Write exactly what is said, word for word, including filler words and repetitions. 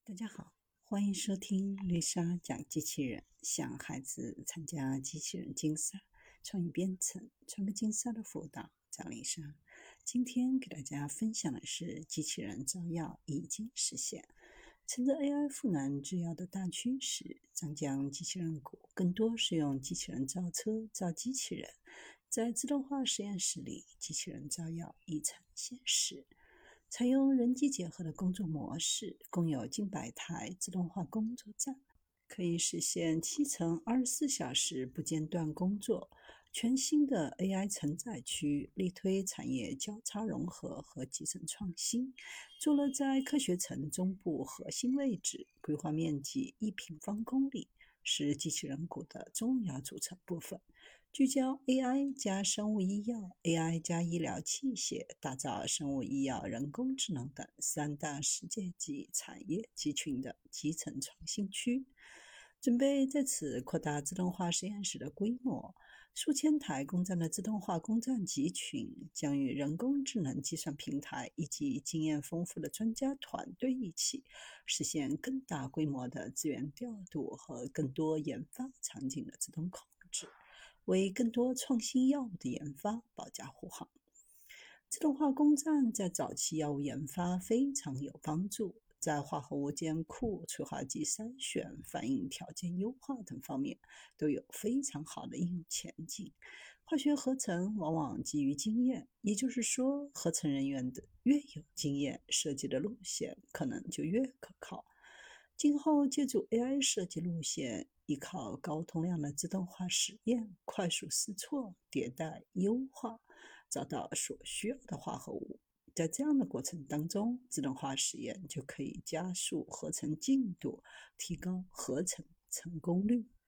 大家好，欢迎收听丽莎讲机器人，向孩子参加机器人竞赛、创意编程、创客竞赛的辅导。张丽莎今天给大家分享的是机器人造药已经实现。趁着 A I 赋能制药的大趋势，张江机器人股更多是用机器人造车、造机器人。在自动化实验室里，机器人造药已成现实。采用人机结合的工作模式，共有近百台自动化工作站，可以实现七乘二十四小时不间断工作。全新的 A I 承载区力推产业交叉融合和集成创新，坐落在科学城中部核心位置，规划面积一平方公里，是机器人股的重要组成部分。聚焦 A I 加生物医药、A I 加医疗器械，打造生物医药、人工智能等三大世界级产业集群的集成创新区，准备在此扩大自动化实验室的规模。数千台工站的自动化工站集群将与人工智能计算平台以及经验丰富的专家团队一起，实现更大规模的资源调度和更多研发场景的自动控制，为更多创新药物的研发保驾护航。自动化工站在早期药物研发非常有帮助，在化合物监库、催化剂筛选、反应条件优化等方面都有非常好的应用前景。化学合成往往基于经验，也就是说，合成人员的越有经验，设计的路线可能就越可靠。今后借助 A I 设计路线，依靠高通量的自动化实验，快速试错、迭代、优化，找到所需要的化合物。在这样的过程当中，自动化实验就可以加速合成进度，提高合成成功率。